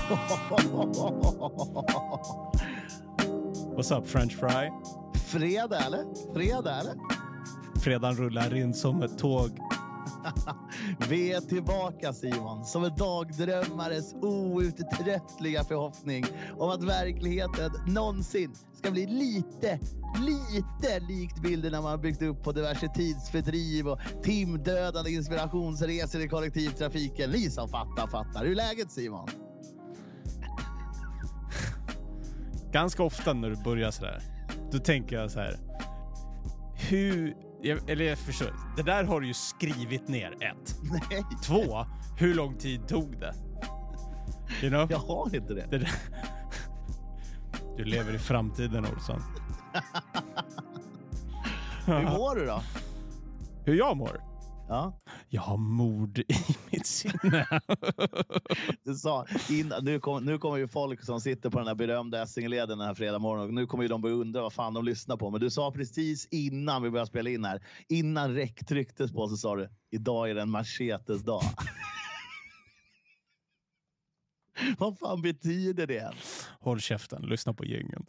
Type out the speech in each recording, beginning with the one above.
What's up, French fry? Fredag eller? Fredagen rullar in som ett tåg. Vi är tillbaka, Simon, som en dagdrömmares outtröttliga förhoppning om att verkligheten någonsin ska bli lite likt bilderna man har byggt upp på diverse tidsfördriv och timdödande inspirationsresor i kollektivtrafiken. Ni som fattar. Hur är läget, Simon? Ganska ofta när du börjar så där, då tänker jag så här: jag förstår, det där har du ju skrivit ner. 1. Nej. 2, hur lång tid tog det? You know? Jag har inte det. Du lever i framtiden, Olsson. Hur mår du då? Hur jag mår? Ja. Jag har mord i mitt sinne. Du sa nu kommer ju folk som sitter på den här berömda Essingeleden den här fredag morgon, och nu kommer ju de börja undra vad fan de lyssnar på. Men du sa precis innan vi började spela in här, innan räck trycktes på, så sa du: idag är det en machetes dag. Vad fan betyder det? Håll käften, lyssna på gängen.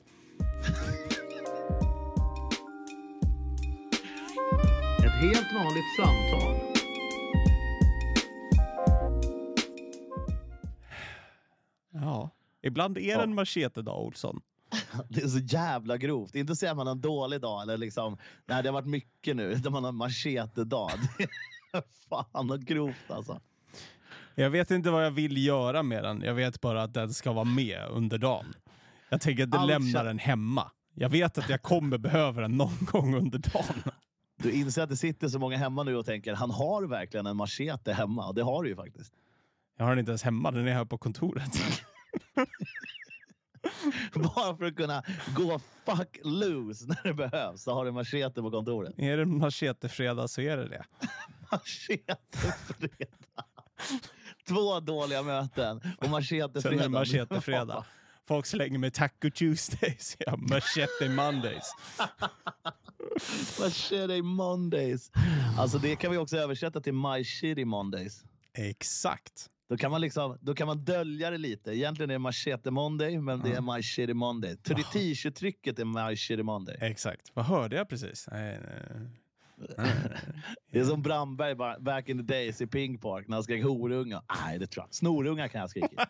Ett helt vanligt samtal. Ja, ibland är det en machetedag, Olsson. Det är så jävla grovt. Inte säga man har en dålig dag eller liksom, nej, det har varit mycket nu, utan man har en machetedag. Fan vad grovt alltså. Jag vet inte vad jag vill göra med den. Jag vet bara att den ska vara med under dagen. Jag tänker att lämnar den hemma. Jag vet att jag kommer behöva den någon gång under dagen. Du inser att det sitter så många hemma nu och tänker, han har verkligen en machete hemma. Och det har du ju faktiskt. Jag har den inte ens hemma, den är här på kontoret. Bara för att kunna gå fuck loose när det behövs, så har du machete på kontoret. Är det machetefredag så är det. Machetefredag. 2 dåliga möten och machetefredag. Sen är det machetefredag. Folk slänger med Taco Tuesdays. Ja, machete Mondays. Machete Mondays. Alltså det kan vi också översätta till My Shitty Mondays. Exakt. Då kan man dölja det lite. Egentligen är det Machete Monday, men det är My Shitty Monday. T-shirt-trycket är My Shitty Monday. Exakt. Vad hörde jag precis? Det är som Brandberg back in the days i Pink Park när han skrek horunga. Nej, det tror jag. Snorunga kan jag skrika.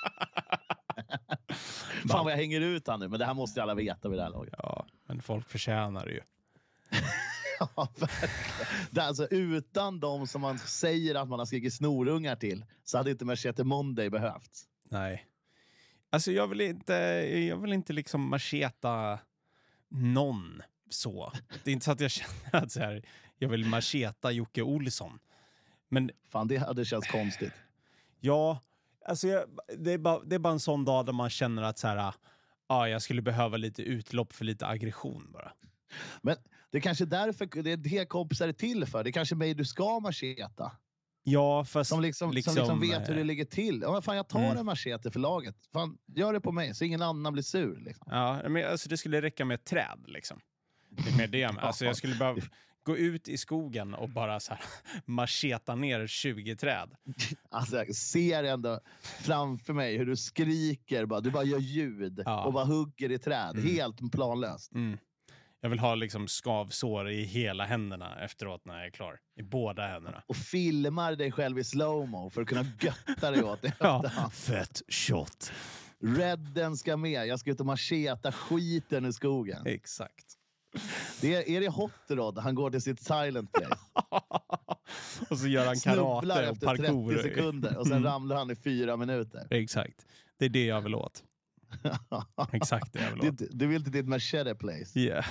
Fan vad jag hänger ut han nu, men det här måste alla veta vid det här laget. Ja, men folk förtjänar det ju. Ja, verkligen. Det är alltså, utan de som man säger att man har skrikit snorungar till, så hade inte Machete Monday behövts. Nej. Alltså jag vill inte liksom macheta någon så. Det är inte så att jag känner att så här, jag vill macheta Jocke Olsson. Men fan, det hade känts konstigt. Ja, alltså det är bara en sån dag där man känner att så här, jag skulle behöva lite utlopp för lite aggression bara. Men det är kanske därför det kompisar är till för. Det är kanske mig du ska macheta. Ja, fast som liksom vet hur det ligger till. Ja, men fan, jag tar en machete för laget. Fan, gör det på mig så ingen annan blir sur. Liksom. Ja, men alltså, det skulle räcka med ett träd liksom. Det är med det. Alltså, jag skulle bara gå ut i skogen och bara så här macheta ner 20 träd. Alltså jag ser ändå framför mig hur du skriker. Du bara gör ljud och bara hugger i träd. Helt planlöst. Mm. Jag vill ha liksom skavsår i hela händerna efteråt när jag är klar. I båda händerna. Och filmar dig själv i slowmo för att kunna götta dig åt det. Ja, fett shot. Redden ska med. Jag ska ut och macheta skiten i skogen. Exakt. Är det Hot Rod? Han går till sitt silent place. Och så gör han karate och parkour. 30 sekunder och sen ramlar han i 4 minuter. Exakt. Det är det jag vill åt. Exakt det jag vill åt. Du vill till ditt machete place. Yeah.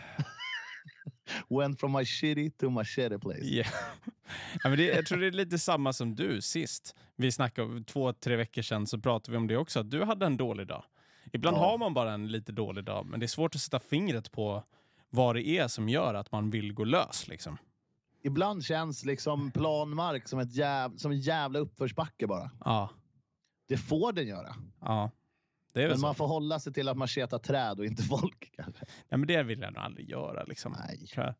Went from my shitty to machete place. Yeah. Ja, men jag tror det är lite samma som du sist. Vi snackade 2-3 veckor sedan, så pratade vi om det också. Att du hade en dålig dag. Ibland har man bara en lite dålig dag. Men det är svårt att sätta fingret på vad det är som gör att man vill gå lös liksom. Ibland känns liksom planmark som en jävla uppförsbacke bara. Ja. Det får den göra. Ja. Det är väl men så. man får hålla sig till att macheta träd och inte folk kanske. Nej, men det vill jag nog aldrig göra liksom. Nej.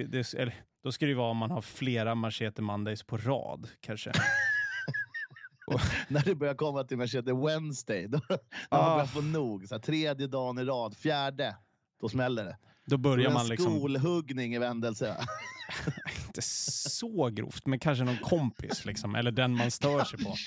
Då ska det vara om man har flera Machete Mondays på rad kanske. När det börjar komma till Mercedes Wednesday, då man börjar få nog. Så här, 3:e dagen i rad, 4:e, då smäller det. Då börjar man liksom... Skolhuggning i vändelse. Inte så grovt, men kanske någon kompis liksom, eller den man stör sig på.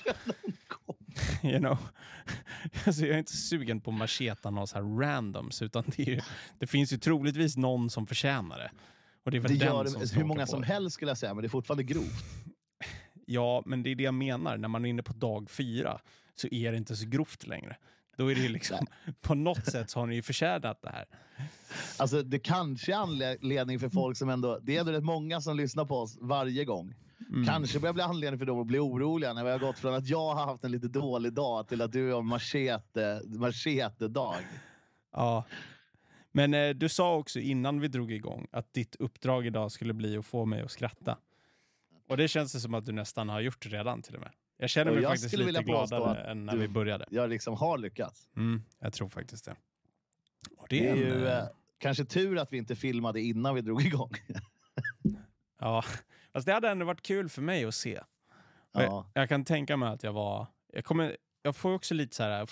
You know. Alltså, jag är inte sugen på macheta någon så här randoms, utan det finns ju troligtvis någon som förtjänar det. Och det är väl den som hur många som helst skulle jag säga, men det är fortfarande grovt. Ja, men det är det jag menar. När man är inne på dag 4 så är det inte så grovt längre. Då är det liksom, på något sätt så har ni ju förtjänat det här. Alltså det kanske är anledning för folk som ändå, det är ändå rätt många som lyssnar på oss varje gång. Kanske börjar bli anledning för dem att bli oroliga när vi har gått från att jag har haft en lite dålig dag till att du har machete-dag. Ja, men du sa också innan vi drog igång att ditt uppdrag idag skulle bli att få mig att skratta. Och det känns som att du nästan har gjort det redan till och med. Jag känner mig faktiskt lite gladare än när vi började. Jag liksom har lyckats. Jag tror faktiskt det. Och det är ju kanske tur att vi inte filmade innan vi drog igång. Ja, fast det hade ändå varit kul för mig att se. Ja. Jag kan tänka mig att jag får också lite så här,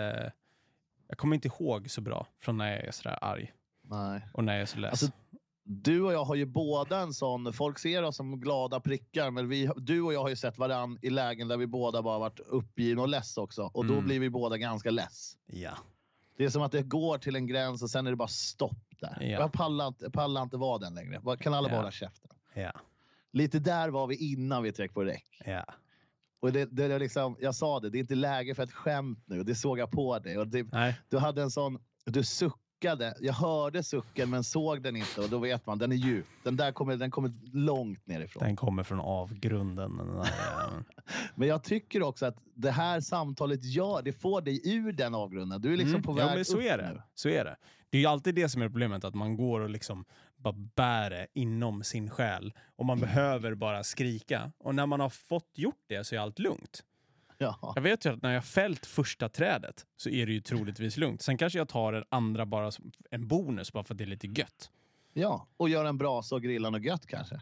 jag kommer inte ihåg så bra från när jag är så där arg. Nej. Och när jag är så less. Alltså, du och jag har ju båda en sån, folk ser oss som glada prickar, men du och jag har ju sett varann i lägen där vi båda bara varit uppgivna och less också. Och då blir vi båda ganska less. Ja. Det är som att det går till en gräns och sen är det bara stopp där. Ja. Jag pallar inte vara den längre. Kan alla bara hålla käften? Ja. Lite där var vi innan vi tryckte på räck. Ja. Och det är liksom, jag sa det är inte läge för ett skämt nu. Det såg jag på dig. Och du hade en sån, du suckade. Jag hörde sucken men såg den inte. Och då vet man, den är djup. Den kommer långt nerifrån. Den kommer från avgrunden. Men jag tycker också att det här samtalet det får dig ur den avgrunden. Du är liksom på väg men så upp är det. Nu. Så är det. Det är ju alltid det som är problemet, att man går och liksom bara bär det inom sin själ. Och man behöver bara skrika. Och när man har fått gjort det så är allt lugnt. Ja. Jag vet ju att när jag fällt första trädet så är det ju troligtvis lugnt. Sen kanske jag tar en andra bara som en bonus bara för att det är lite gött. Ja, och gör en brasa och grilla något gött kanske.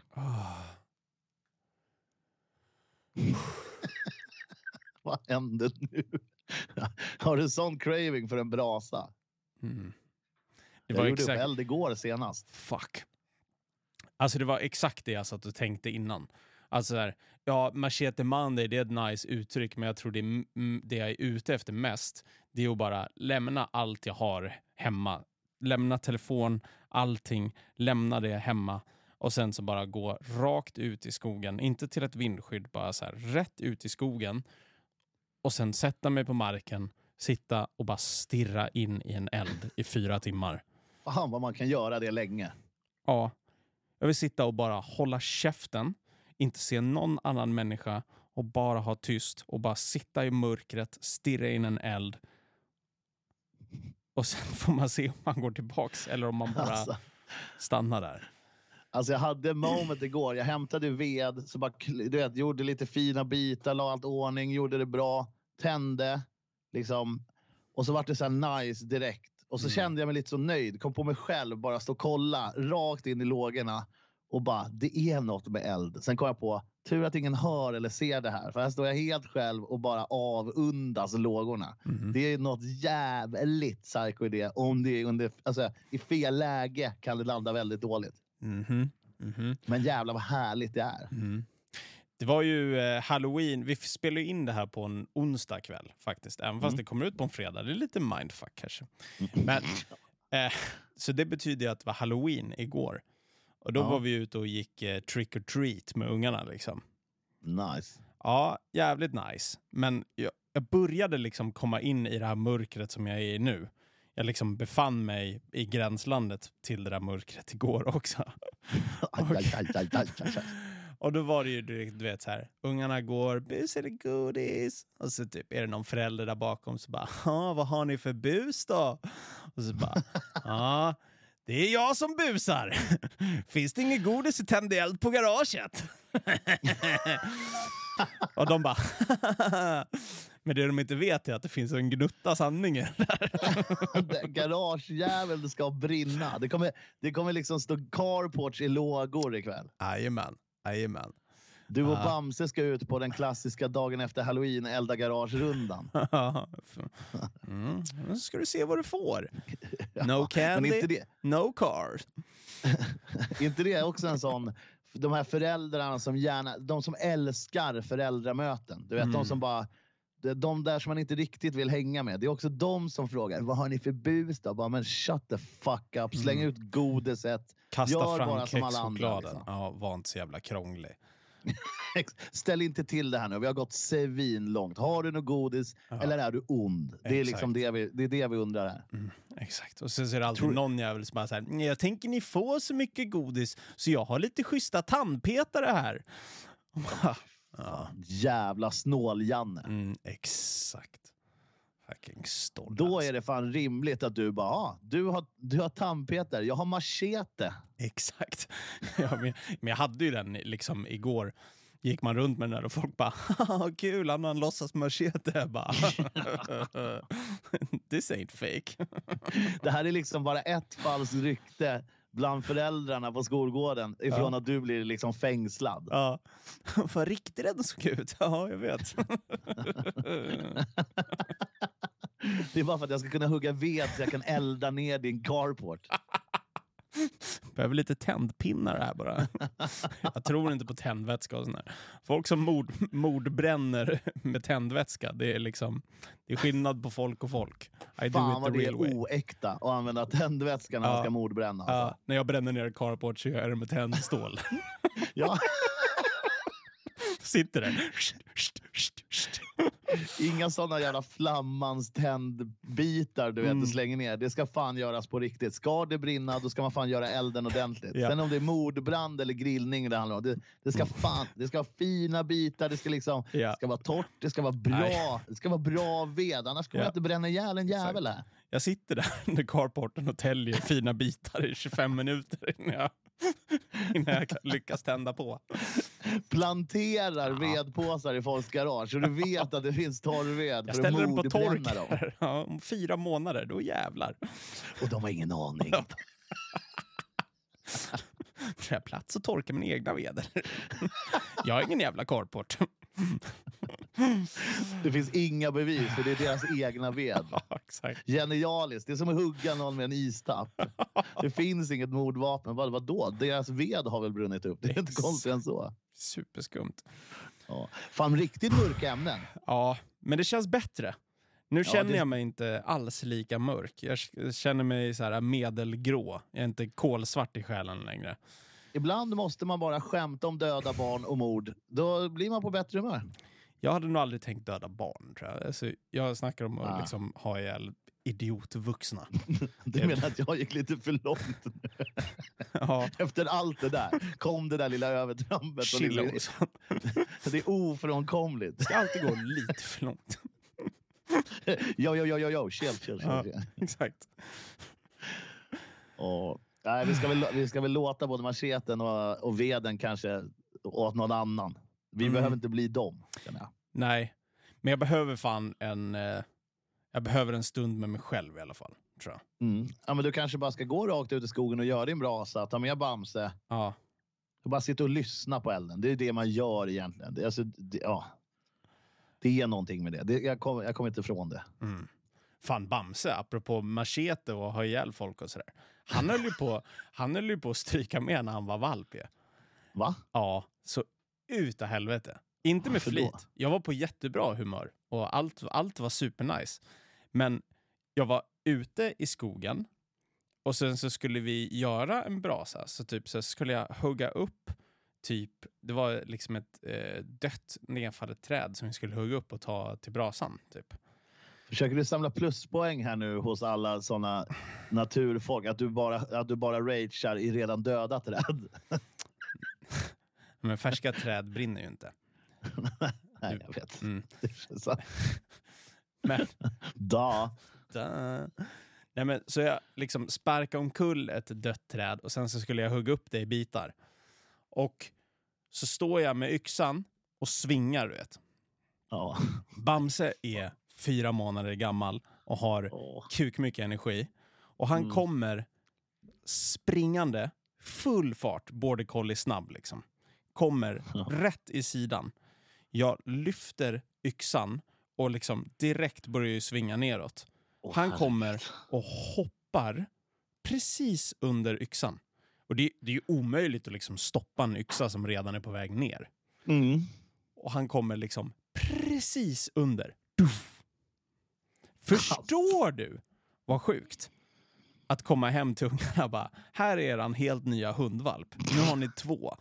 Vad händer nu? Har du sån craving för en brasa? Det jag gjorde upp eld igår senast. Fuck. Alltså det var exakt det jag satt och tänkte innan. Alltså där, ja, Machete Monday, det är ett nice uttryck, men jag tror det jag är ute efter mest, det är att bara lämna allt jag har hemma. Lämna telefon, allting, lämna det hemma och sen så bara gå rakt ut i skogen, inte till ett vindskydd, bara så här rätt ut i skogen och sen sätta mig på marken, sitta och bara stirra in i en eld i 4 timmar. Fan vad man kan göra det länge. Ja, jag vill sitta och bara hålla käften, inte se någon annan människa och bara ha tyst och bara sitta i mörkret, stirra in en eld. Och sen får man se om man går tillbaks eller om man bara stannar där. Alltså jag hade en moment igår. Jag hämtade ved, så bara, du vet, gjorde lite fina bitar, la allt ordning, gjorde det bra, tände liksom. Och så var det så här nice direkt. Och så kände jag mig lite så nöjd. Kom på mig själv, bara stå och kolla rakt in i lågorna. Och bara, det är något med eld. Sen kom jag på, tur att ingen hör eller ser det här. För här står jag helt själv och bara avundas lågorna. Det är något jävligt psycho idé. Om det är alltså, i fel läge kan det landa väldigt dåligt. Men jävlar vad härligt det är. Det var ju Halloween. Vi spelade in det här på en onsdag kväll faktiskt. Även fast det kommer ut på en fredag. Det är lite mindfuck kanske. Men, så det betyder att det var Halloween igår. Och då var vi ute och gick trick or treat med ungarna liksom. Nice. Ja, jävligt nice. Men jag började liksom komma in i det här mörkret som jag är i nu. Jag liksom befann mig i gränslandet till det där mörkret igår också. Och då var det ju direkt, du vet så här, ungarna går, bus eller godis? Och så typ är det någon förälder där bakom så bara, vad har ni för bus då? Och så bara, det är jag som busar. Finns det inget godis så tänder eld på garaget. Och de bara, men det de inte vet är att det finns en gnutta sanning där. Garagejäveln ska brinna. Det kommer liksom stå carports i lågor ikväll. Jajamän. Du och Bamse ska ut på den klassiska dagen efter Halloween elda garagerundan. Nu ska du se vad du får. No candy, men inte det, no car. inte det är också en sån... De här föräldrarna som gärna... De som älskar föräldramöten. Du vet, de som bara... De där som man inte riktigt vill hänga med. Det är också de som frågar, vad har ni för bus då? Bara, men shut the fuck up. Släng ut godiset. Kasta Gör fram bara som alla andra. kexchokladen. Liksom. Ja, var inte så jävla krånglig. Ställ inte till det här nu. Vi har gått svin långt. Har du något godis eller är du ond? Det är liksom det vi undrar här. Exakt. Och sen så är det alltid någon jävel som bara så här, jag tänker ni får så mycket godis så jag har lite schyssta tandpetare här. Ja. Jävla snål-Janne. Exakt. Fucking stolt. Då är det fan rimligt att du bara, du har tandpetare, jag har machete. Exakt. Ja, men jag hade ju den liksom igår. Gick man runt med den där och folk bara, kul, han har en låtsas machete. Jag bara, this ain't fake. Det här är liksom bara ett falskt rykte bland föräldrarna på skolgården ifrån att du blir liksom fängslad. Ja, vad riktigt den såg ut. Ja, jag vet. Det är bara för att jag ska kunna hugga ved så jag kan elda ner din carport. Behöver lite tändpinnar här bara. Jag tror inte på tändvätska och sånt där. Folk som mordbränner med tändvätska, det är liksom, det är skillnad på folk och folk. Fan vad det är oäkta att använda tändvätska när man ska mordbränna. Alltså. När jag bränner ner carport så gör jag det med tändstål. Ja. Sitter där. Inga sådana jävla flammans tändbitar du vet, du slänger ner. Det ska fan göras på riktigt. Ska det brinna, då ska man fan göra elden ordentligt. Ja. Sen om det är mordbrand eller grillning det handlar om, det ska fan, det ska ha fina bitar, det ska liksom, det ska vara torrt, det ska vara bra, det ska vara bra ved, annars kommer jag inte bränna ihjäl en jävel här. Jag sitter där under carporten och täljer fina bitar i 25 minuter innan jag lyckas tända på. Planterar vedpåsar i folks garage och du vet att det finns torrved. Jag ställer den på tork om 4 månader, då jävlar. Och de har ingen aning. Jag har plats att torka min egna veder. Jag har ingen jävla carport. Det finns inga bevis för det är deras egna ved. Ja, exakt. Genialiskt. Det är som att hugga någon med en istapp. Det finns inget mordvapen. Vadå? Deras ved har väl brunnit upp. Det är inte konstigt än så. Superskumt. Ja. Fan, riktigt mörka ämnen. Ja, men det känns bättre. Nu känner jag mig inte alls lika mörk. Jag känner mig så här medelgrå. Jag är inte kolsvart i själen längre. Ibland måste man bara skämta om döda barn och mord. Då blir man på bättre humör. Jag hade nog aldrig tänkt döda barn, tror jag. Alltså, jag snackar om att liksom ha ihjäl idiotvuxna. Du menar att jag gick lite för långt? Ja. Efter allt det där kom det där lilla övertrampet. Det är ofrånkomligt. Det ska alltid gå lite för långt. Jo, chill. Ja, exakt. Nej, vi ska väl låta både macheten och veden kanske åt någon annan. Vi behöver inte bli dem. Nej, men jag behöver fan jag behöver en stund med mig själv i alla fall, tror jag. Ja, men du kanske bara ska gå rakt ut i skogen och göra din brasa, ta med Bamse. Ja. Och bara sitta och lyssna på elden. Det är det man gör egentligen. Det är någonting med det. Jag kommer inte ifrån det. Fan, Bamse, apropå machete och ha ihjäl folk och sådär. Han höll ju på att stryka med när han var valp. Va? Ja, så utav helvete. Inte med flit. Jag var på jättebra humör och allt var supernice. Men jag var ute i skogen och sen så skulle vi göra en brasa. Så typ så skulle jag hugga upp det var liksom ett dött nedfallet träd som vi skulle hugga upp och ta till brasan typ. Försöker du samla pluspoäng här nu hos alla såna naturfolk att du bara ragear i redan döda träd? Men färska träd brinner ju inte. Nej, jag vet. Men da. Nej, men så jag liksom sparkade omkull ett dött träd och sen så skulle jag hugga upp det i bitar. Och så står jag med yxan och svingar, du vet. Ja. Bamse är 4 månader gammal och har kukmycket energi. Och han kommer springande, full fart, border collie snabb liksom. kommer rätt i sidan. Jag lyfter yxan och liksom direkt börjar ju svinga neråt. Han kommer och hoppar precis under yxan. Och det är ju omöjligt att liksom stoppa en yxa som redan är på väg ner. Mm. Och han kommer liksom precis under. Duff. Förstår du vad sjukt? Att komma hem till ungarna bara, här är en helt nya hundvalp. Nu har ni 2.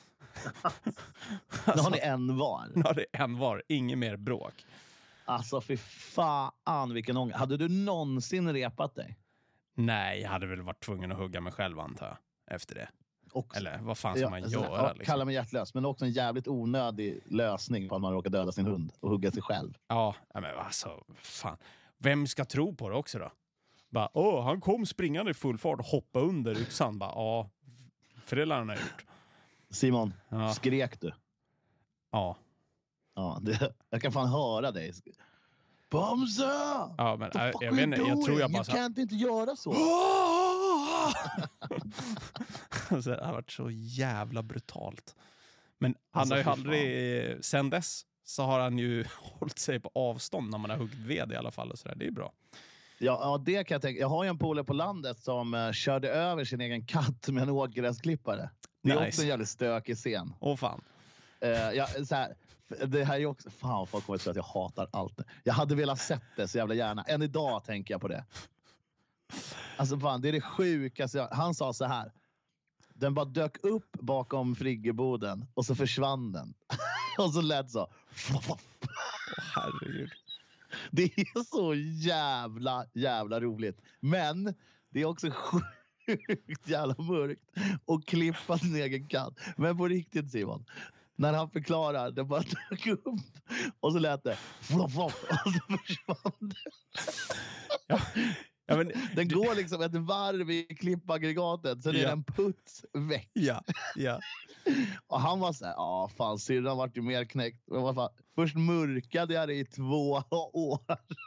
Nu har ni en var. Nu har det en var, inget mer bråk. Alltså för fan vilken ångest. Hade du någonsin repat dig? Nej, jag hade väl varit tvungen att hugga mig själv antar jag, efter det. Också. Eller vad fan ska man göra? Ja, liksom? kalla mig hjärtlös, men också en jävligt onödig lösning på att man råkar döda sin hund och hugga sig själv. Ja, men alltså, fan. Vem ska tro på det också då? Bara, han kom springande i full fart och hoppade under yxan. Bara, ja, för det lär han ha gjort. Simon, skrek du? Ja. Ja, jag kan fan höra dig. Bamsa! Ja, men jag vet inte, jag tror jag bara... Du kan inte göra så. Det har varit så jävla brutalt. Men han har ju aldrig... Sen dess så har han ju hållit sig på avstånd när man har huggit ved i alla fall. Och så där. Det är bra. Ja, det kan jag tänka. Jag har ju en polare på landet som körde över sin egen katt med en åkgräsklippare. Det är också en jävligt stökig scen. Åh fan. Så här, det här är ju också... Fan, folk kommer att säga att jag hatar allt. Jag hade velat sett det så jävla gärna. Än idag tänker jag på det. Alltså fan, det är det sjukaste. Han sa så här. Den bara dök upp bakom friggeboden och så försvann den. Och så lät så. Herregud. Det är så jävla roligt. Men det är också sjukt jävla mörkt att klippa sin egen katt. Men på riktigt Simon. När han förklarar, det bara dök upp och så lät det och så försvann det. Ja, men, den går liksom ett varv i klippaggregatet, sen är den puts väck. Ja. Och han var så här, fan, syrran vart ju mer knäckt. Först mörkade jag det i 2 år.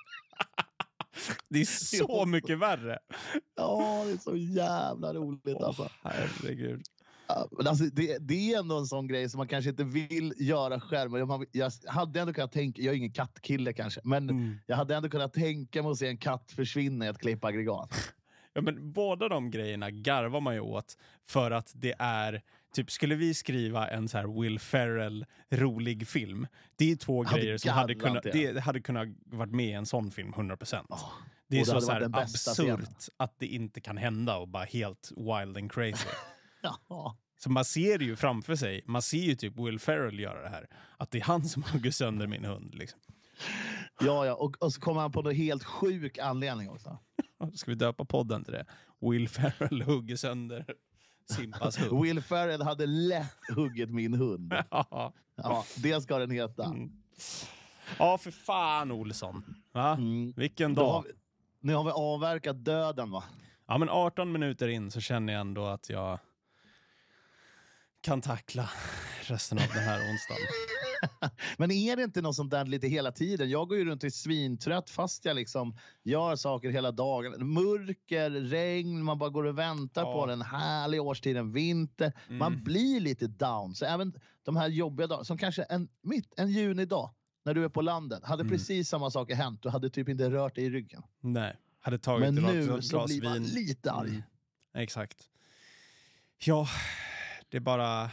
Det är så mycket värre. Ja, det är så jävla roligt alltså. Herregud. Men alltså, det är ändå en sån grej som man kanske inte vill göra själv. Jag hade ändå kunnat tänka, jag är ingen kattkille kanske, men jag hade ändå kunnat tänka mig att se en katt försvinna i ett klippaggregat. Ja, men båda de grejerna garvar man ju åt för att det är typ, skulle vi skriva en så här Will Ferrell rolig film, det är 2 grejer som hade kunnat varit med i en sån film 100%. Det är så här absurt att det inte kan hända och bara helt wild and crazy. Ja. Så man ser det ju framför sig. Man ser ju typ Will Ferrell göra det här. Att det är han som hugger sönder min hund. Liksom. Ja. Och så kommer han på en helt sjuk anledning också. Ska vi döpa podden till det? Will Ferrell hugger sönder Simpas hund. Will Ferrell hade lätt huggit min hund. Ja, det ska den heta. Ja, för fan Olsson. Va? Vilken dag. Nu har vi avverkat döden, va? Ja, men 18 minuter in så känner jag ändå att jag kan tackla resten av den här onsdagen. Men är det inte något sånt där lite hela tiden? Jag går ju runt och är svintrött fast jag liksom gör saker hela dagen. Mörker, regn, man bara går och väntar på den härliga årstiden, vinter. Man blir lite down. Så även de här jobbiga dagarna, som kanske en junidag när du är på landet, hade precis samma saker hänt. Du hade typ inte rört dig i ryggen. Nej, hade tagit men ett nu glas så blir man vin. lite arg. Exakt. Ja, det är bara...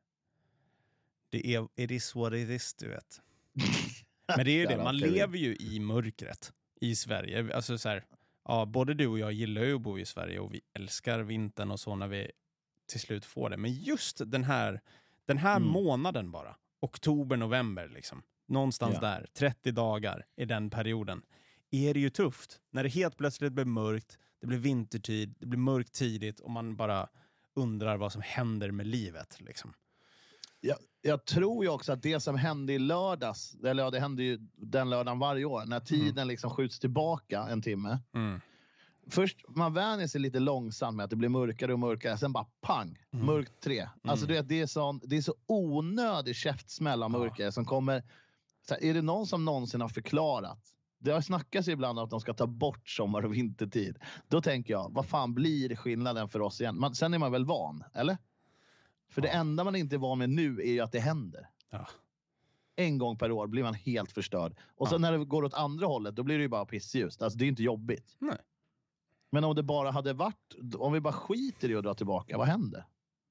It is what it is, du vet. Men det är ju det, man lever ju i mörkret i Sverige. Alltså så här, både du och jag gillar ju att bo i Sverige och vi älskar vintern och så när vi till slut får det. Men just den här månaden bara, oktober, november liksom, någonstans där, 30 dagar i den perioden, är det ju tufft. När det helt plötsligt blir mörkt, det blir vintertid, det blir mörkt tidigt och man bara undrar vad som händer med livet liksom. Jag tror ju också att det som hände i lördags, eller det hände ju den lördagen varje år, när tiden liksom skjuts tillbaka en timme. Först, man vänjer sig lite långsamt med att det blir mörkare och mörkare, sen bara pang, mörkt 3. Alltså det är så onödig käftsmäll av mörkare som kommer. Så här, är det någon som någonsin har förklarat? Det har snackats ibland om att de ska ta bort sommar- och vintertid. Då tänker jag, vad fan blir skillnaden för oss igen? Sen är man väl van, eller? För det enda man inte är van med nu är ju att det händer. Ja. En gång per år blir man helt förstörd. Och sen när det går åt andra hållet, då blir det ju bara pissljust. Alltså det är inte jobbigt. Nej. Men om det bara hade varit, om vi bara skiter i att dra tillbaka, vad händer?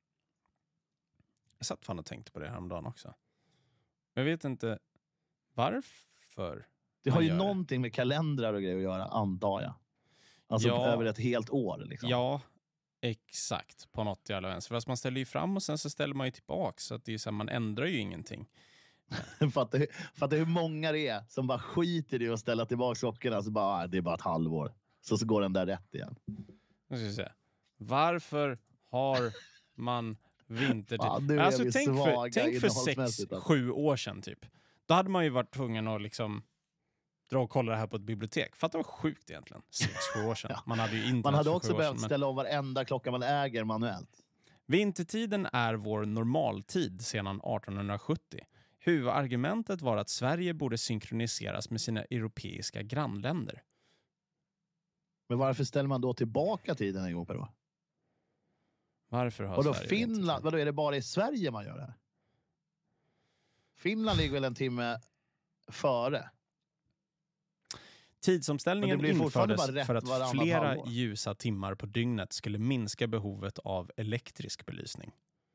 Jag satt fan och tänkte på det häromdagen också. Jag vet inte varför. Det har ju någonting med kalendrar och grejer att göra, antar jag. Alltså över ett helt år. Liksom. Ja, exakt. På något jävla vänster. Fast man ställer ju fram och sen så ställer man ju tillbaka. Så att det är så här, man ändrar ju ingenting. Fattar hur många det är som bara skiter i att ställa tillbaka klockorna. Så bara, det är bara ett halvår. Så går den där rätt igen. Jag ska säga. Varför har man vintertid? Ja, alltså tänk för 6-7 år sedan typ. Då hade man ju varit tvungen att liksom dra och kolla det här på ett bibliotek. Fatta vad sjukt egentligen. 6-7 år sedan. Man hade ju internet. Man hade också behövt ställa om varenda klocka man äger manuellt. Vintertiden är vår normaltid sedan 1870. Huvudargumentet var att Sverige borde synkroniseras med sina europeiska grannländer. Men varför ställer man då tillbaka tiden en gång per år? Varför har och då Sverige Finland, vadå, är det bara i Sverige man gör det här? Finland ligger väl en timme före? Tidsomställningen infördes för att flera ljusa timmar på dygnet skulle minska behovet av elektrisk belysning.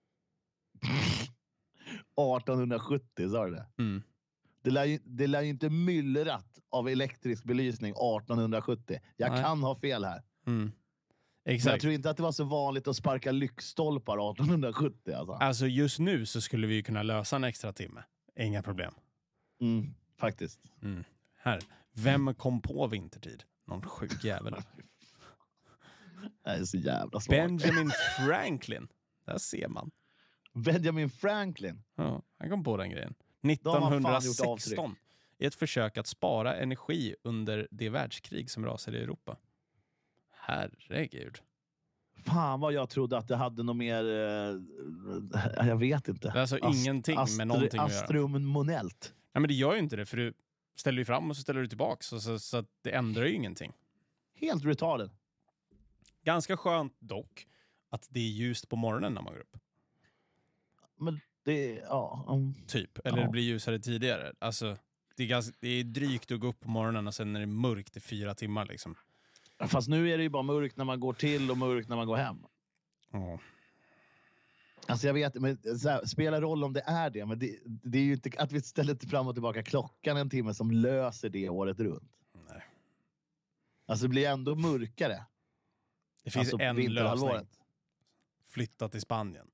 1870, sa du det? Mm. Det lär ju inte myllrat av elektrisk belysning 1870. Jag kan ha fel här. Mm. Exakt. Men jag tror inte att det var så vanligt att sparka lyktstolpar 1870. Alltså just nu så skulle vi ju kunna lösa en extra timme. Inga problem. Faktiskt. Här. Vem kom på vintertid? Någon sjuk jävel. Det är så jävla smart. Benjamin Franklin. Där ser man. Benjamin Franklin? Ja, han kom på den grejen. 1916. I ett försök att spara energi under det världskrig som rasade i Europa. Herregud. Fan vad jag trodde att det hade något mer... jag vet inte. Det är alltså ingenting med någonting att göra. Astromonellt. Ja, men det gör ju inte det. För du ställer ju fram och så ställer du tillbaka. Så att det ändrar ju ingenting. Helt retarded. Ganska skönt dock att det är ljust på morgonen när man går upp. Men det... Ja. Typ. Eller det blir ljusare tidigare. Alltså, det är drygt att gå upp på morgonen och sen är det mörkt i 4 timmar liksom. Fast nu är det ju bara mörkt när man går till och mörkt när man går hem. Alltså jag vet, men spelar roll om det är det. Men det är ju inte att vi ställer fram och tillbaka klockan en timme som löser det året runt. Nej. Alltså det blir ändå mörkare. Det finns en lösning. Flytta till Spanien.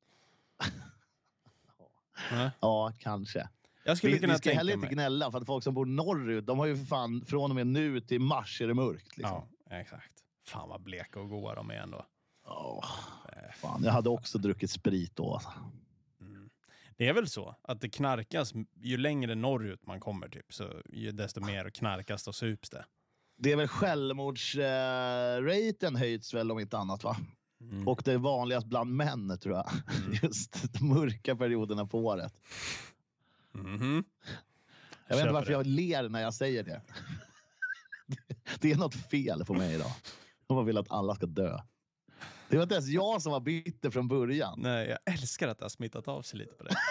Ja, kanske. Jag skulle kunna vi ska tänka heller mig. Inte gnälla för att folk som bor norrut, de har ju för fan från och med nu till mars är det mörkt. Liksom. Ja, exakt. Fan vad bleka och goa de är ändå. Fan, jag hade också druckit sprit då. Det är väl så att det knarkas ju längre norrut man kommer typ, så ju desto mer knarkas och sups det. Det är väl självmordsraten höjts väl om inte annat va? Och det är vanligast bland män tror jag. Just de mörka perioderna på året. Jag vet inte varför jag ler när jag säger det. Det är något fel på mig idag. De vill att alla ska dö. Det var inte ens jag som var bitter från början. Nej, jag älskar att det har smittat av sig lite på det.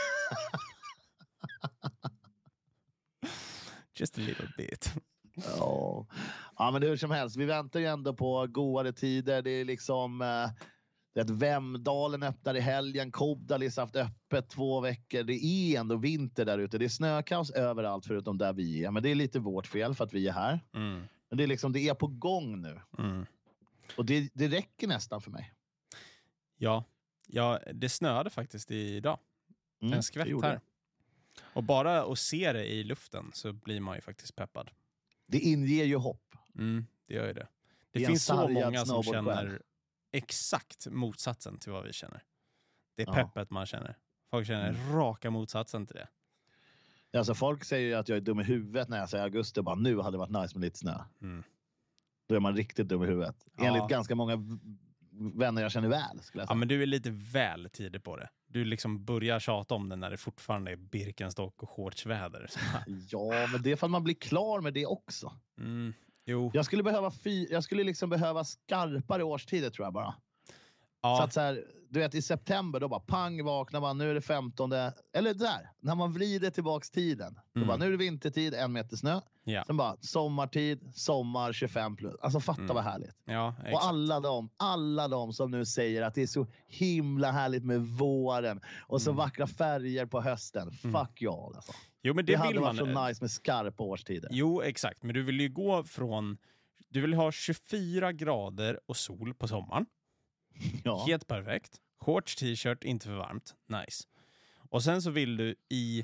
Just a little bit. Ja, men det är hur som helst. Vi väntar ju ändå på godare tider. Det är liksom... Vemdalen öppnar i helgen. Kobdalis har haft öppet 2 veckor. Det är ändå vinter där ute. Det är snökaos överallt förutom där vi är. Men det är lite vårt fel för att vi är här. Men det är liksom, det är på gång nu. Och det räcker nästan för mig. Ja, det snöade faktiskt idag. En skvätt här. Och bara att se det i luften så blir man ju faktiskt peppad. Det inger ju hopp. Det gör ju det. Det finns så många som känner exakt motsatsen till vad vi känner. Det är peppet man känner. Folk känner raka motsatsen till det. Alltså folk säger ju att jag är dum i huvudet när jag säger augusti. Bara nu hade det varit nice med lite snö. Då är man riktigt dum i huvudet. Enligt ganska många vänner jag känner väl. Skulle jag säga. Ja, men du är lite väl tidig på det. Du liksom börjar tjata om det när det fortfarande är Birkenstock och shortsväder. Ja, men det är för att man blir klar med det också. Jo. Jag skulle liksom behöva skarpare årstider tror jag bara. Ja. Så att så här, du vet i september då bara pang vaknar man, nu är det 15:e, eller där, när man vrider tillbaks tiden. Då bara, nu är det vintertid, 1 meter snö. Ja. Sen bara sommartid, sommar 25 plus. Alltså fatta vad härligt. Ja, exakt. Och alla de som nu säger att det är så himla härligt med våren och så vackra färger på hösten. Fuck y'all alltså. Jo, men det hade vill varit man. så nice med skarpa årstider. Jo, exakt. Men du vill ju gå från... Du vill ha 24 grader och sol på sommaren. Ja. Helt perfekt. Shorts, t-shirt, inte för varmt. Nice. Och sen så vill du i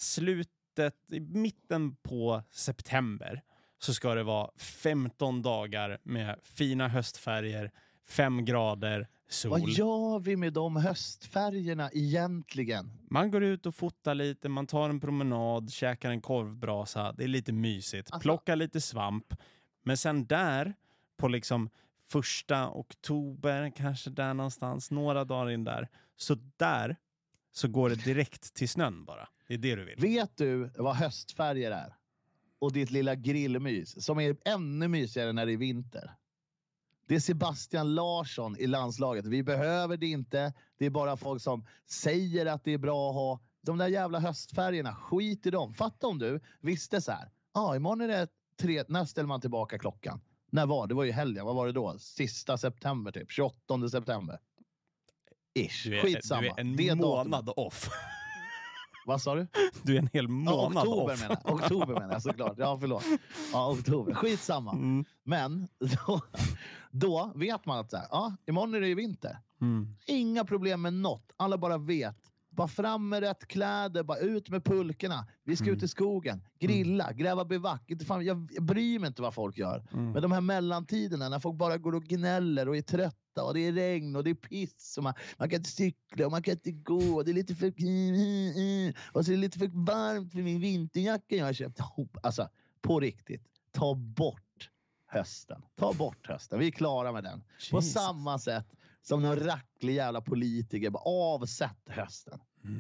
mitten på september så ska det vara 15 dagar med fina höstfärger, 5 grader, sol. Vad gör vi med de höstfärgerna egentligen? Man går ut och fotar lite, man tar en promenad, käkar en korvbrasa. Det är lite mysigt. Alltså... Plockar lite svamp. Men sen där på liksom 1 oktober, kanske där någonstans, några dagar in där. Så går det direkt till snön bara. Det är det du vill. Vet du vad höstfärger är? Och ditt lilla grillmys som är ännu mysigare när det är vinter. Det är Sebastian Larsson i landslaget. Vi behöver det inte. Det är bara folk som säger att det är bra att ha. De där jävla höstfärgerna, skit i dem. Fatta om du visste så här. Imorgon är det 3, när ställer man tillbaka klockan? När var det? Det var ju helgen. Vad var det då? Sista september typ. 28 september. Ish. Skitsamma. Du är en det månad off. Vad sa du? Du är en hel månad off. Oktober menar jag såklart. Ja, förlåt. Ja, oktober. Skitsamma. Men då vet man att så här, imorgon är det ju vinter. Inga problem med något. Alla bara vet. Bara fram med rätt kläder, bara ut med pulkorna. Vi ska ut i skogen, grilla, gräva bivack. Inte fan, jag bryr mig inte vad folk gör. Men de här mellantiderna när folk bara går och gnäller och är trötta och det är regn och det är piss och man kan inte cykla och man kan inte gå och det är lite för och så är det lite för varmt för min vinterjacka jag har köpt. Alltså, på riktigt. Ta bort hösten. Vi är klara med den. Jesus. På samma sätt som någon racklig jävla politiker bara avsätt hösten.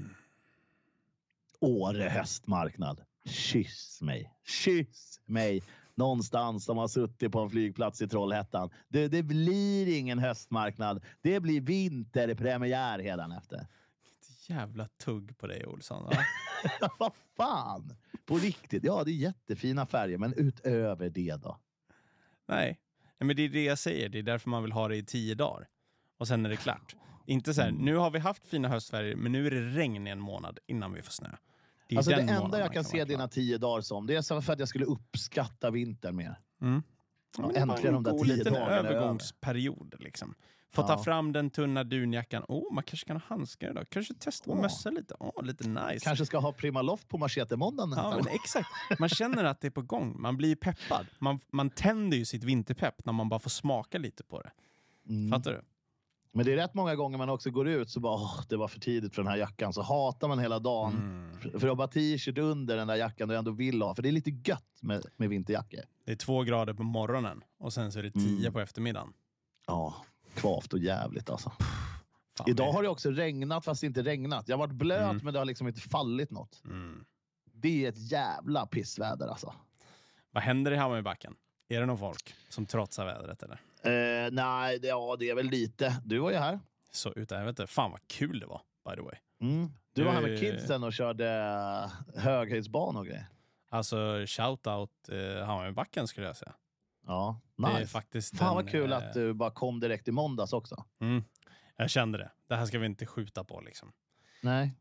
Åre höstmarknad. Kyss mig. Någonstans som har suttit på en flygplats i Trollhättan. Det blir ingen höstmarknad. Det blir vinterpremiär hädanefter. Ett jävla tugg på dig, Olsson. Vad fan? På riktigt. Ja, det är jättefina färger. Men utöver det då? Nej, men det är det jag säger. Det är därför man vill ha det i 10 dagar. Och sen är det klart. Inte så här, nu har vi haft fina höstfärger, men nu är det regn i en månad innan vi får snö. Det alltså det enda jag kan se dina 10 dagar som, det är så för att jag skulle uppskatta vintern mer. Ja, äntligen de där 10 dagarna. En övergångsperiod liksom. Få ta fram den tunna dunjackan. Man kanske kan ha handskar idag. Kanske testa mössa lite. Lite nice. Kanske ska ha Primaloft på Machete-måndagen. Ja, men exakt. Man känner att det är på gång. Man blir peppad. Man tänder ju sitt vinterpepp när man bara får smaka lite på det. Fattar du? Men det är rätt många gånger man också går ut så bara, det var för tidigt för den här jackan. Så hatar man hela dagen. För att bara t-shirt under den där jackan du ändå vill ha. För det är lite gött med vinterjackor. Det är 2 grader på morgonen. Och sen så är det 10 på eftermiddagen. Ja, kvavt och jävligt alltså. Idag har det också regnat fast det inte regnat. Jag har varit blöt men det har liksom inte fallit något. Det är ett jävla pissväder alltså. Vad händer i Hammarbybacken? Är det någon folk som trotsar vädret eller? Nej, det är väl lite. Du var ju här. Så utan jag vet inte, fan vad kul det var, by the way. Du var här med kidsen och körde höghöjdsbana och grejer. Alltså, shoutout Hammarbybacken skulle jag säga. Ja, nice. Det är faktiskt fan vad kul att du bara kom direkt i måndags också. Jag kände det. Det här ska vi inte skjuta på liksom. Nej.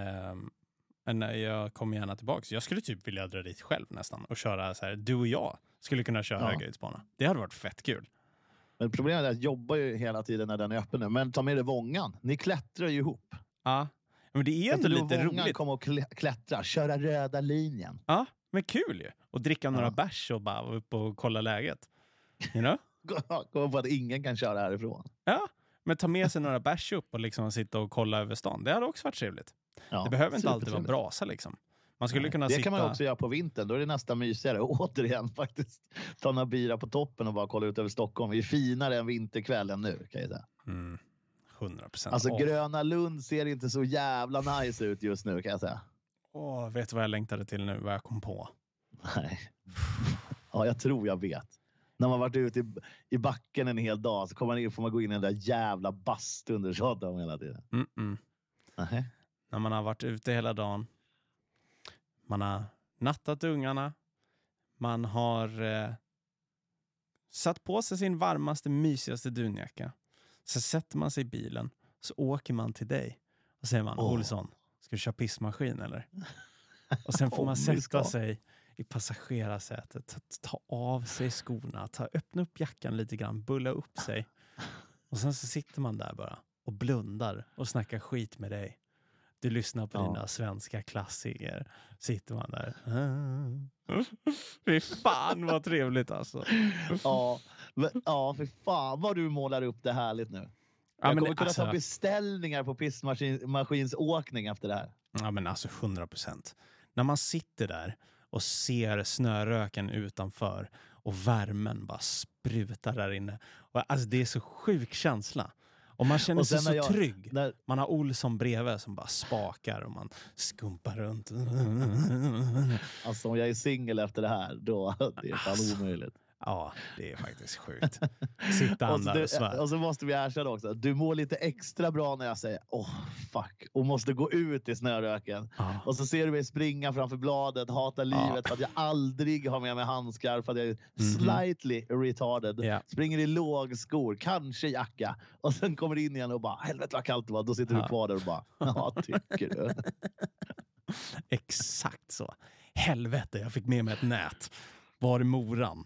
Men jag kommer gärna tillbaka. Jag skulle typ vilja dra dit själv nästan och köra så här. Du och jag skulle kunna köra höghöjdsbana. Det hade varit fett kul. Men problemet är att jag jobbar ju hela tiden när den är öppen nu. Men ta med dig Vångan. Ni klättrar ju ihop. Ja, men det är ändå lite roligt. Komma och klättra. Köra röda linjen. Ja, men kul ju. Och dricka några bärs och bara upp och kolla läget. You know? Komma på att ingen kan köra härifrån. Ja, men ta med sig några bärs upp och liksom sitta och kolla över stan. Det hade också varit trevligt. Ja, det behöver inte alltid vara brasa liksom. Man skulle kunna det kan man också göra på vintern. Då är det nästan mysigare. Återigen faktiskt. Ta några bira på toppen och bara kolla ut över Stockholm. Det är finare en vinterkväll än nu kan jag säga. 100%. Alltså Gröna Lund ser inte så jävla nice ut just nu kan jag säga. Vet du vad jag längtade till nu? Vad jag kom på? Nej. Ja, jag tror jag vet. När man varit ute i backen en hel dag så kommer man in, får man gå in i den där jävla bastun och tjata om hela tiden. När man har varit ute hela dagen. Man har nattat ungarna. Man har satt på sig sin varmaste, mysigaste dunjacka. Så sätter man sig i bilen. Så åker man till dig. Och säger man, Olsson, ska du köra pissmaskin eller? Och sen får man sätta sig i passagerarsätet. Ta av sig skorna. Öppna upp jackan lite grann. Bulla upp sig. Och sen så sitter man där bara. Och blundar. Och snackar skit med dig. Du lyssnar på dina svenska klassiker. Sitter man där. Fy fan vad trevligt alltså. Ja, för fan vad du målar upp det härligt nu. Jag kommer kunna ta beställningar på pissmaskinsåkning efter det här. Ja men alltså 100%. När man sitter där och ser snöröken utanför och värmen bara sprutar där inne. Och alltså det är så sjuk känsla. Och man känner sig så trygg. Man har Olsson bredvid som bara spakar och man skumpar runt. Alltså om jag är singel efter det här, då det är fan omöjligt. Ja, det är faktiskt sjukt. Sitta han där och svär. Och så måste vi erkänna också. Du mår lite extra bra när jag säger fuck. Och måste gå ut i snöröken. Och så ser du mig springa framför bladet. Hata livet för att jag aldrig har med mig handskar. För att jag är slightly retarded. Springer i lågskor. Kanske jacka. Och sen kommer in igen och bara, helvete vad kallt det var. Då sitter du kvar där och bara, ja tycker du. Exakt så. Helvete, jag fick med mig ett nät. Var är moran?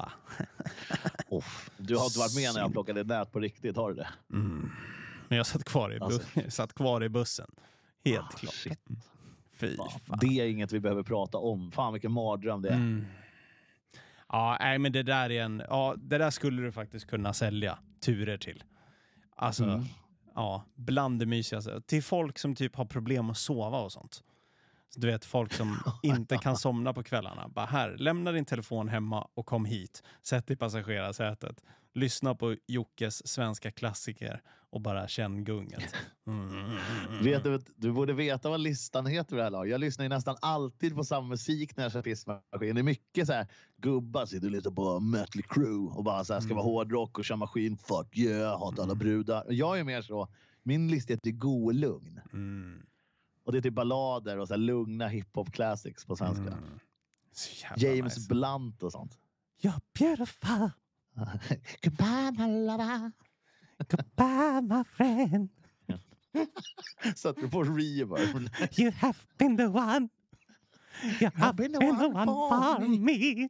Du har inte varit med när jag plockade nät på riktigt, har du det? Men jag satt kvar i bussen. Helt klart. Shit. Fy fan. Det är inget vi behöver prata om. Fan vilken mardröm det är. Ja, nej, men det där är det där skulle du faktiskt kunna sälja turer till. Alltså, bland det mysigaste. Till folk som typ har problem att sova och sånt. Du vet, folk som inte kan somna på kvällarna. Bara här, lämna din telefon hemma och kom hit. Sätt i passagerarsätet. Lyssna på Jockes svenska klassiker och bara känn gunget. Du borde veta vad listan heter vid det här laget. Jag lyssnar ju nästan alltid på samma musik när jag kör pissmaskin. Det är mycket så här gubbar sitter och lyssnar på Mötley Crüe och bara så här ska vara hårdrock och köra maskin. Fuck yeah, hatar alla brudar. Och jag är mer så, min lista heter god och lugn. Och det är typ ballader och så här lugna hiphop classics på svenska. James nice. Blunt och sånt. You're beautiful. Goodbye my lover. Goodbye my friend. Satt du på reverb. You have been the one. You have been the one for me.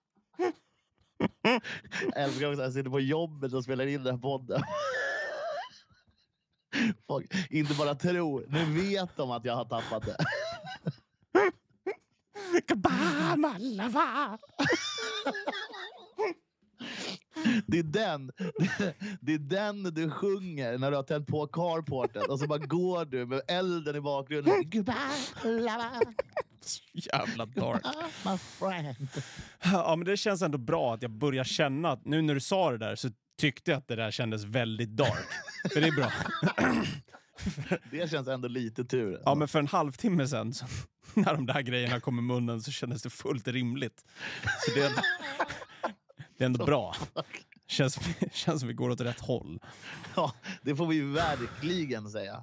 Jag älskar också att jag sitter på jobbet och spelar in den här podden. Folk inte bara tror. Nu vet de att jag har tappat det. Goodbye my lover. Det är den du sjunger när du har tänt på carporten och så bara går du med elden i bakgrunden. Goodbye lover. Jävla dark. My friend. Ja, men det känns ändå bra att jag börjar känna att nu när du sa det där så tyckte jag att det där kändes väldigt dark. För det är bra. Det känns ändå lite tur. Ja, men för en halvtimme sedan så, när de där grejerna kom i munnen så kändes det fullt rimligt. Så det är ändå bra. Känns som vi går åt rätt håll. Ja, det får vi ju verkligen säga.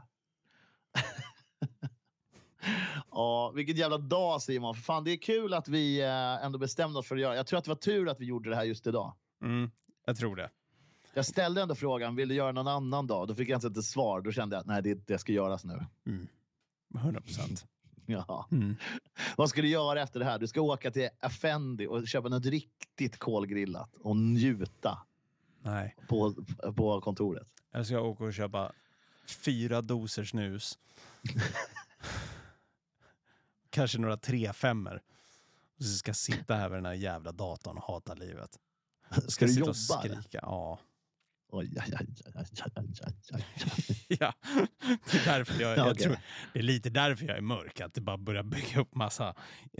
Ja, vilken jävla dag, Simon. För fan, det är kul att vi ändå bestämde oss för att göra. Jag tror att det var tur att vi gjorde det här just idag. Jag tror det. Jag ställde ändå frågan, vill du göra någon annan dag? Då fick jag inte ett svar. Då kände jag att nej, det ska göras nu. 100%. Ja. Vad ska du göra efter det här? Du ska åka till Effendi och köpa något riktigt kolgrillat och njuta. Nej. På kontoret. Jag ska åka och köpa 4 doser snus. Kanske några 3-5. Och så ska jag sitta här vid den här jävla datorn och hata livet. Ska du sitta jobba? Och skrika, ja. Ja, det är därför jag tror, det är lite därför jag är mörk, att det bara börjar bygga upp massa.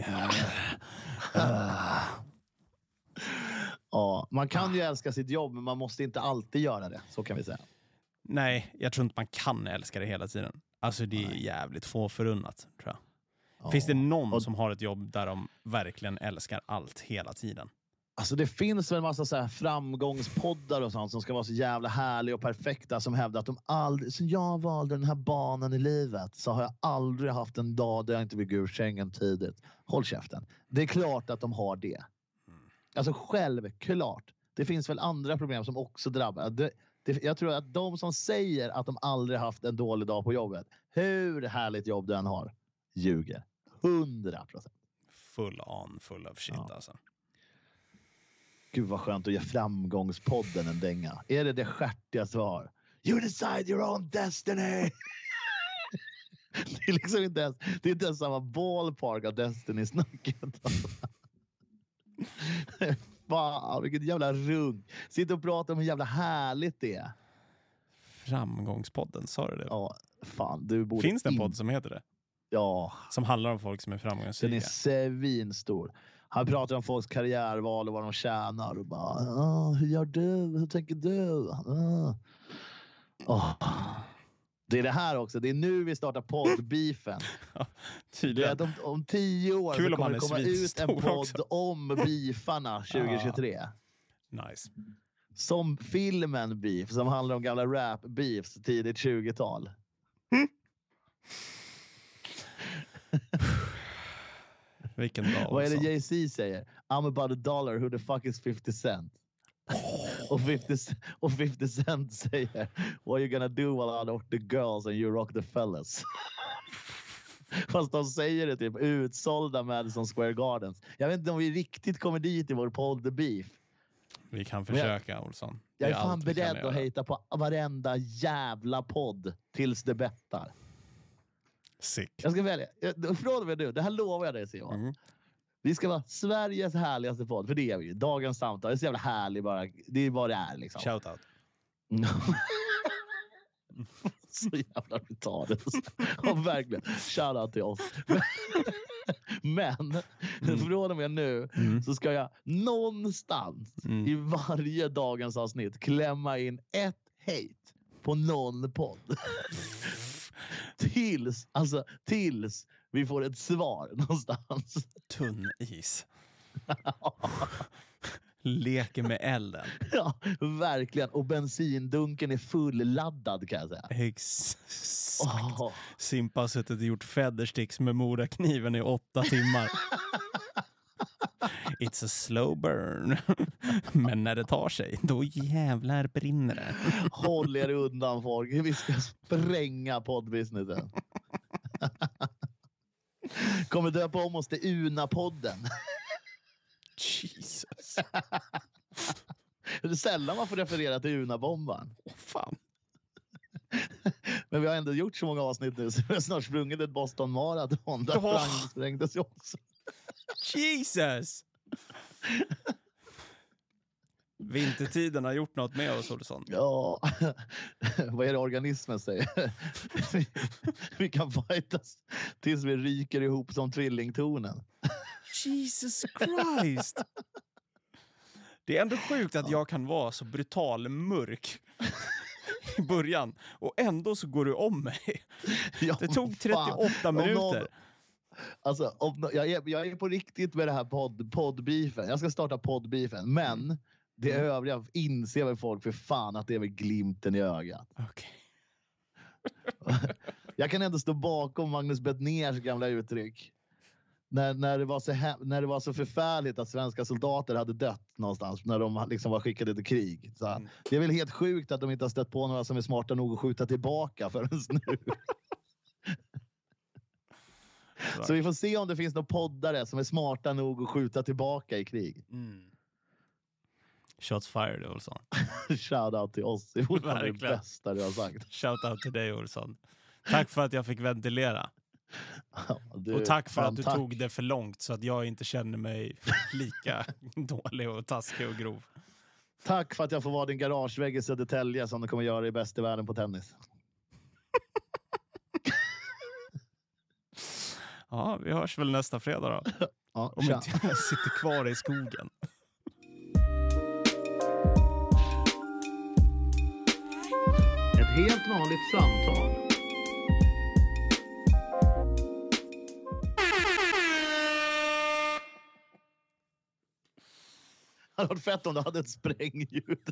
Ja, man kan ju älska sitt jobb, men man måste inte alltid göra det, så kan vi säga. Nej, jag tror inte man kan älska det hela tiden. Alltså det är jävligt få förunnat, tror jag. Finns det någon som har ett jobb där de verkligen älskar allt hela tiden? Alltså det finns väl en massa så här framgångspoddar och sånt som ska vara så jävla härliga och perfekta, som hävdar att de aldrig, så jag valde den här banan i livet, så har jag aldrig haft en dag där jag inte vill gå ur sängen tidigt. Håll käften. Det är klart att de har det. Alltså självklart. Det finns väl andra problem som också drabbar. Jag tror att de som säger att de aldrig haft en dålig dag på jobbet, hur härligt jobb den har, ljuger. 100%. Full of shit alltså. Gud vad skönt att ge framgångspodden en dänga. Är det stjärtiga svar? You decide your own destiny! Det är liksom inte ens samma ballpark av Destiny-snacket. Fan, vilket jävla rugg. Sitta och prata om hur jävla härligt det är. Framgångspodden, sa du det? Ja, fan. Du borde Finns det en podd som heter det? Ja. Som handlar om folk som är framgångsrika? Den är svinstor. Han pratar om folks karriärval och vad de tjänar. Och bara, hur gör du? Hur tänker du? Det är det här också. Det är nu vi startar poddbeefen. Ja, tydligen. Det är om 10 år Kul så om kommer det komma ut en podd också om beefarna 2023. Nice. Som filmen Beef, som handlar om gamla rap-beefs tidigt 20-tal. Vilken dag. Vad är det Jay-Z säger? I'm about $1, who the fuck is 50 Cent? Och 50 Cent säger, what are you gonna do while I rock the girls and you rock the fellas? Fast de säger det typ utsålda Madison Square Gardens. Jag vet inte om vi riktigt kommer dit i vår podd The Beef. Vi kan försöka, Olsson. Jag är fan beredd att hejta på varenda jävla podd tills det bettar. Sick. Jag ska välja. Från mig nu, det här lovar jag dig, Simon. Vi ska vara Sveriges härligaste podd, för det är vi. Dagens samtal är så jävla härlig bara. Det är vad det är liksom. Shoutout. Så jävla retarded. Ja, verkligen. Shoutout till oss. Men från och med nu så ska jag någonstans i varje dagens avsnitt klämma in ett hate på någon podd. Tills vi får ett svar någonstans. Tunn is. Leker med elden. Ja, verkligen. Och bensindunken är fulladdad, kan jag säga. Exakt. Simpa har suttit och gjort feathersticks med morakniven i 8 timmar. It's a slow burn. Men när det tar sig, då jävlar brinner det. Håll er undan, folk. Vi ska spränga poddbusinessen. Kommer döpa om oss till Una-podden. Jesus. Det är sällan man får referera till Una-bomban. Fan. Men vi har ändå gjort så många avsnitt nu, så vi har snart sprungit ett Boston Marathon. Där Frank sprängdes ju också. Jesus! Vintertiden har gjort något med oss, Olsson. Ja, vad är det organismen säger? Vi kan fightas tills vi ryker ihop som tvillingtornen. Jesus Christ! Det är ändå sjukt att jag kan vara så brutal mörk i början. Och ändå så går du om mig. Ja, det tog 38 minuter. Alltså, jag är på riktigt med det här poddbeefen. Jag ska starta poddbeefen. Men det övriga inser väl folk för fan att det är väl glimten i ögat. Okej. Jag kan ändå stå bakom Magnus Bettners gamla uttryck. När det var så förfärligt att svenska soldater hade dött någonstans när de liksom var skickade till krig. Så det är väl helt sjukt att de inte har stött på några som är smarta nog att skjuta tillbaka förrän nu. Så vi får se om det finns några poddare som är smarta nog att skjuta tillbaka i krig. Shots fired, Olsson. Shoutout till oss. Det är det bästa du har sagt. Shoutout till dig, Olsson. Tack för att jag fick ventilera. Och tack för att du tog det för långt så att jag inte känner mig lika dålig och taskig och grov. Tack för att jag får vara din garagevägg i Södertälje som du kommer göra i bäst i världen på tennis. Ja, vi hörs väl nästa fredag då. Ja, om inte jag sitter kvar i skogen. Ett helt vanligt samtal. hade varit fett om du hade ett sprängljud.